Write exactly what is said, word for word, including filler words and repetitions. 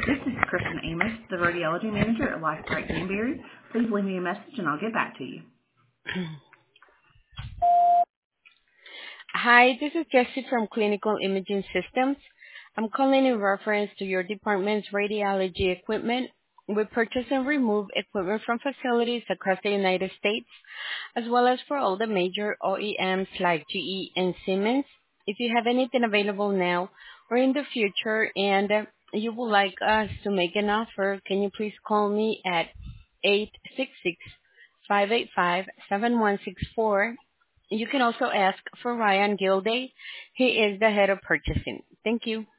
This is Kristen Amos, the radiology manager at LifeBright Danbury. Please leave me a message and I'll get back to you. Hi, this is Jessie from Clinical Imaging Systems. I'm calling in reference to your department's radiology equipment. We purchase and remove equipment from facilities across the United States, as well as for all the major O E Ms like G E and Siemens. If you have anything available now or in the future and uh, you would like us to make an offer, can you please call me at eight six six, five eight five, seven one six four. You can also ask for Ryan Gilday. He is the head of purchasing. Thank you.